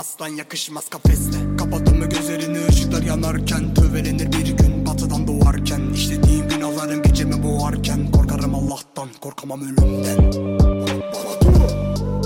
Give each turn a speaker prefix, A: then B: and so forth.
A: aslan yakışmaz kafesle. Kapattın mı gözlerini ışıklar yanarken, tövelenir bir gün batıdan doğarken. İşlediğim günahlarım gecemi boğarken, korkarım Allah'tan korkamam ölümden. Bana dur.